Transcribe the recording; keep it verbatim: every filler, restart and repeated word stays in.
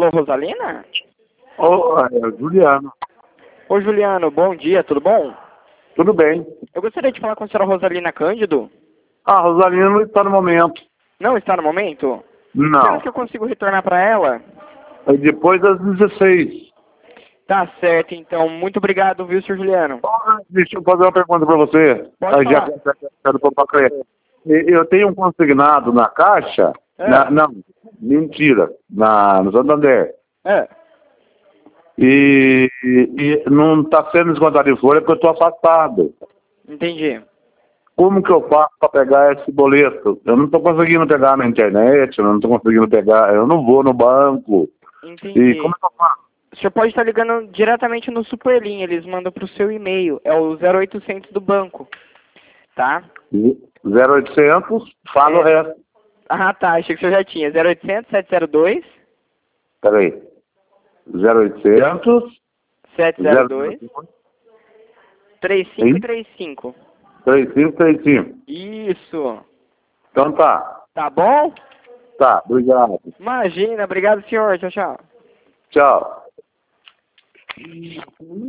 Alô, Rosalina? Ô, é, Juliano. Ô, Juliano, bom dia, tudo bom? Tudo bem? Eu gostaria de falar com a senhora Rosalina Cândido. Ah, a Rosalina não está no momento. Não está no momento? Não. Será que eu consigo retornar para ela? É depois das dezesseis. Tá certo, então. Muito obrigado, viu, senhor Juliano? Ah, deixa eu fazer uma pergunta para você. Pode Ah, já falar. que eu quero pôr pra crer. E- Eu tenho um consignado na Caixa. É. Na, não, mentira. Na, no Santander. É. E, e não está sendo descontado em folha porque eu estou afastado. Entendi. Como que eu faço para pegar esse boleto? Eu não estou conseguindo pegar na internet, eu não estou conseguindo pegar, eu não vou no banco. Entendi. E como é que eu faço? O senhor pode estar ligando diretamente no Superlin, eles mandam para o seu e-mail. É o zero oitocentos do banco. Tá? zero oitocentos, fala É. o resto. Ah, tá. Achei que o senhor já tinha. zero oitocentos, sete zero dois, Peraí. zero oitocentos, sete zero dois, três cinco três cinco. três cinco três cinco. Isso. Então tá. Tá bom? Tá, obrigado. Imagina. Obrigado, senhor. Tchau, tchau. Tchau.